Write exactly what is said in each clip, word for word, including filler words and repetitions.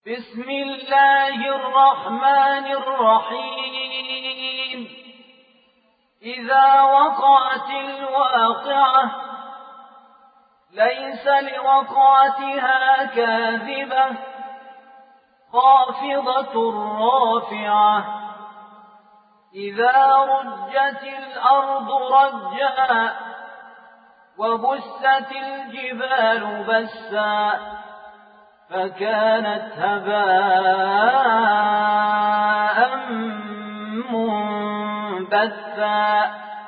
بسم الله الرحمن الرحيم. إذا وقعت الواقعة ليس لوقعتها كاذبة خافضة رافعة إذا رجت الأرض رجا وبست الجبال بسا فكانت هباء منبثا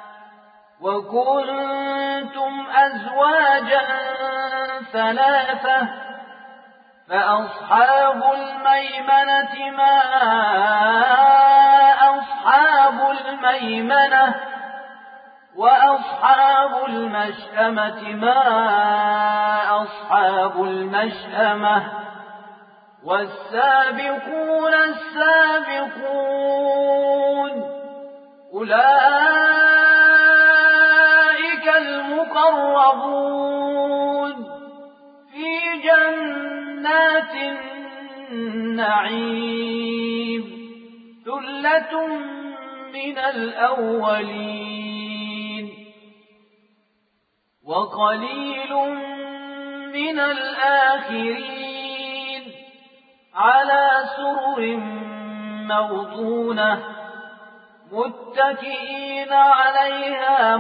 وكنتم أزواجا ثلاثة فأصحاب الميمنة ما أصحاب الميمنة وأصحاب المشأمة ما أصحاب المشأمة والسابقون السابقون أولئك المقربون في جنات النعيم ثلة من الأولين وقليل من الآخرين على سرر موضونة متكئين عليها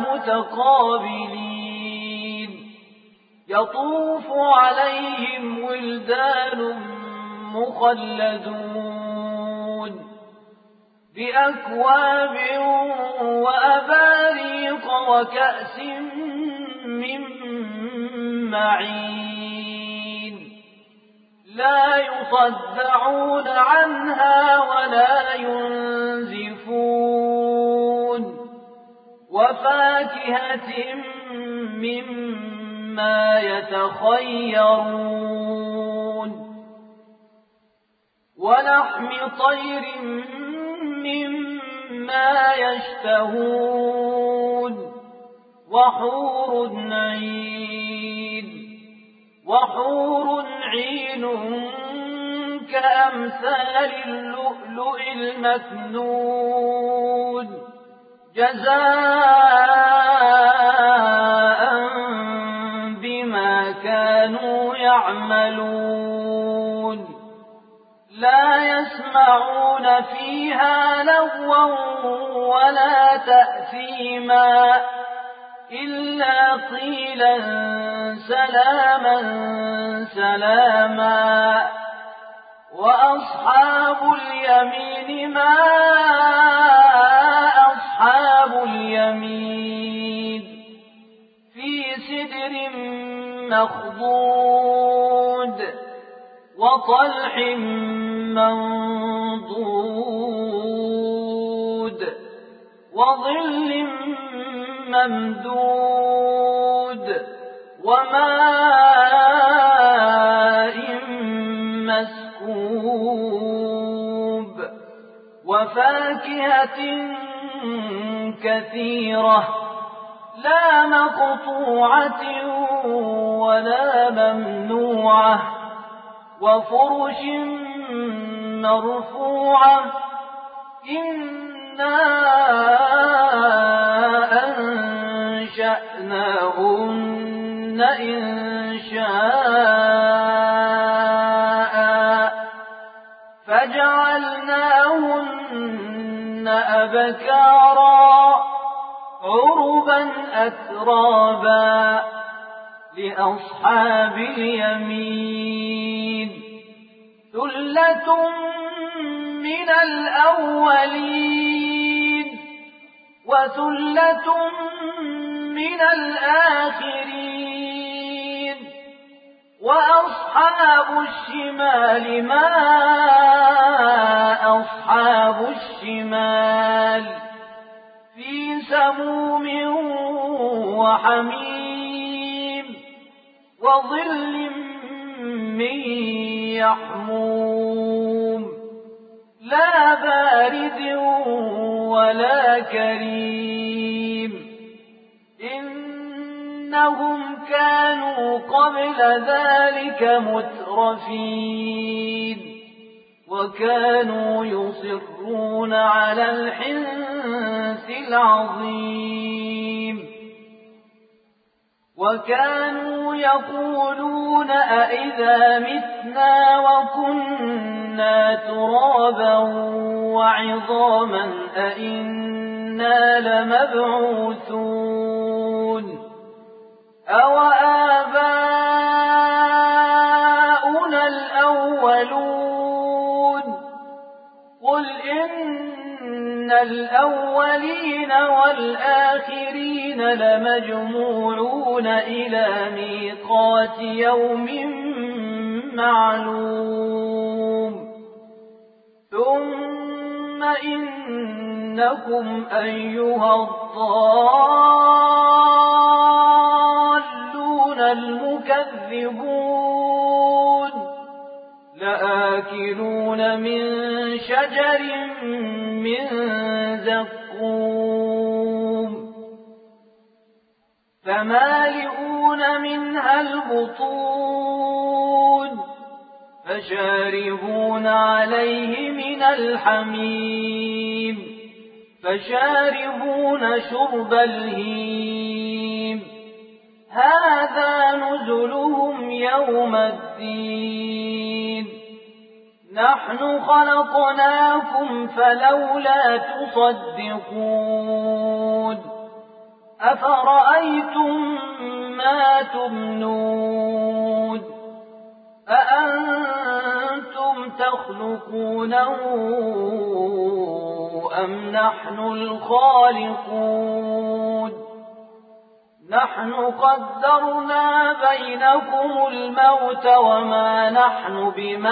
متقابلين يطوف عليهم ولدان مخلدون بأكواب وأباريق وكأس من معين لا يصدعون عنها ولا ينزفون وفاكهة مما يتخيرون ولحم طير مما يشتهون وحور عين وحور عين كأمثال اللؤلؤ المكنون جزاء بما كانوا يعملون لا يسمعون فيها لغوا ولا تأثيما إلا قيلا سلاما سلاما وأصحاب اليمين ما أصحاب اليمين في سدر مخضود وطلح منضود وظل ممدود وماء مسكوب وفاكهة كثيرة لا مقطوعة ولا ممنوعة وفرش مرفوعة إنا أنشأناهن إنشاء فجعلناهن أبكارا عربا أترابا لأصحاب اليمين ثلة من الأولين وثلة من الآخرين وأصحاب الشمال ما أصحاب الشمال في سموم وحميم وظل من يحموم لا بارد ولا كريم إنهم كانوا قبل ذلك مترفين وكانوا يصرون على الحنث العظيم وكانوا يقولون أئذا متنا وكنا ترابا وعظاما أئنا لمبعوثون أو آباؤنا الأولون قل إن الأولين والآخرين لمجموعون إلى ميقات يوم معلوم ثم إنكم أيها الضالون المكذبون لآكلون من شجر من زقوم فمالئون منها البطون فشاربون عليه من الحميم فشاربون شرب الهيم هذا نزلهم يوم الدين نحن خلقناكم فلولا تصدقون أفرأيتم ما تمنون أأنتم تخلقونه أم نحن الخالقون نحن قدرنا بينكم الموت وما نحن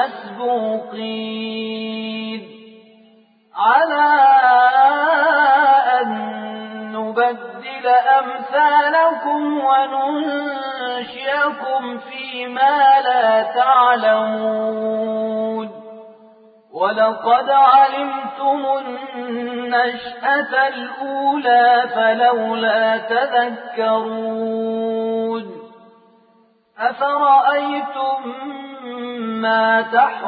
بمسبوقين على أن نبدل أمثالكم وننشئكم فيما لا تعلمون ولقد علمتم النشأة الأولى فلولا تذكرون أفرأيتم ما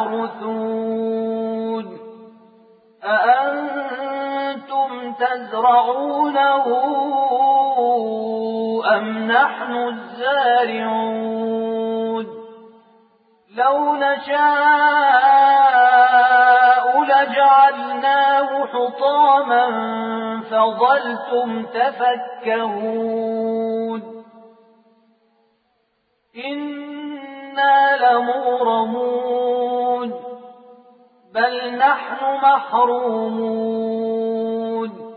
تحرثون أأنتم تزرعونه أم نحن الزارعون لو نشاء لجعلناه حطاما فظلتم تفكهون إنا لمغرمون بل نحن محرومون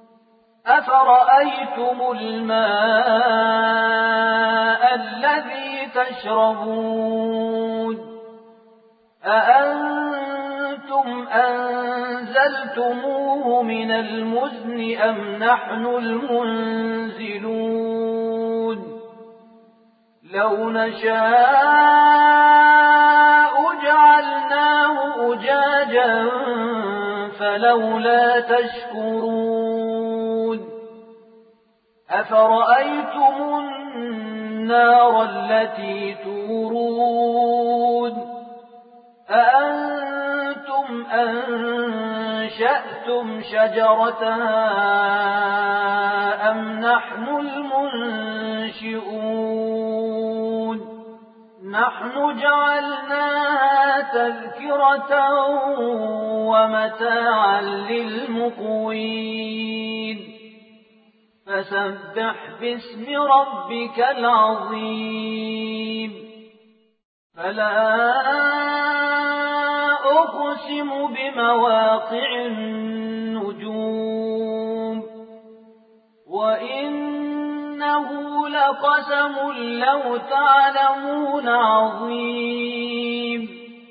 أفرأيتم الماء الذي تشربون أأنتم أنزلتموه من المزن أم نحن المنزلون لو نشاء جعلناه أجاجا فلولا تشكرون أفرأيتم النار التي تورون أأنتم أنشأتم شجرتها أم نحن المنشئون نحن جعلناها تذكرة ومتاعا للمقوين فسبح باسم ربك العظيم فلا أقسم بمواقع النجوم وإنه لقسم لو تعلمون عظيم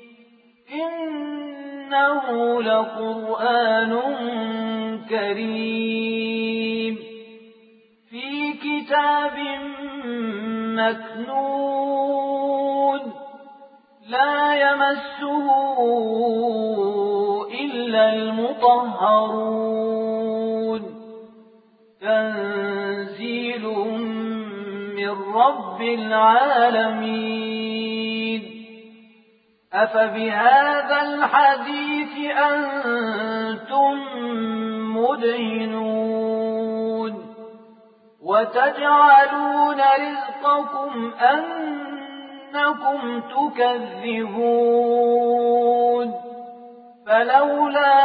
إنه لقرآن كريم في كتاب مكنون لا يمسه إلا المطهرون تنزيل من رب العالمين أفبهذا الحديث أنتم مدهنون وتجعلون رزقكم أنكم تكذبون فلولا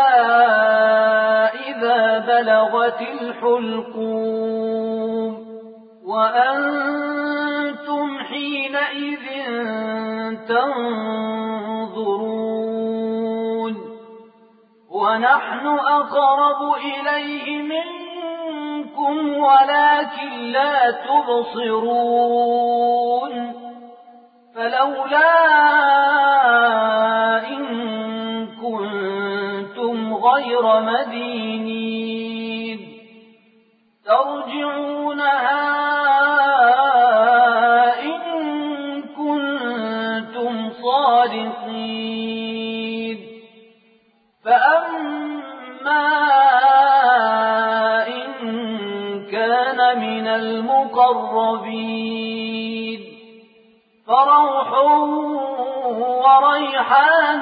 إذا بلغت الحلقوم وأنتم حينئذ تنظرون ونحن أقرب إليه منكم ولكن لا تبصرون فلولا إن كنتم غير مدينين ترجعونها إن كنتم صادقين فأما إن كان من المقربين فروح وريحان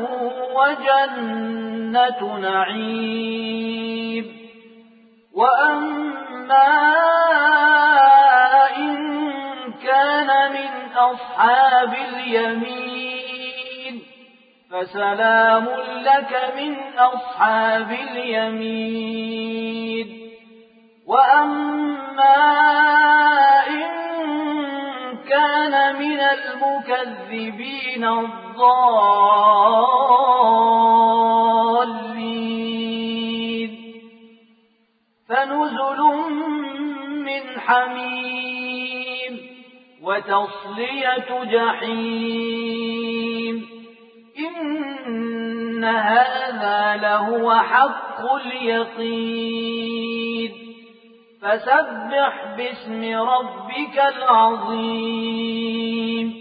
وجنة نعيم وأما إن كان من أصحاب اليمين فسلام لك من أصحاب اليمين وأما إن كان من المكذبين الضالين فنزل من حميم وتصلية جحيم إن هذا لهو حق اليقين فسبح باسم ربك العظيم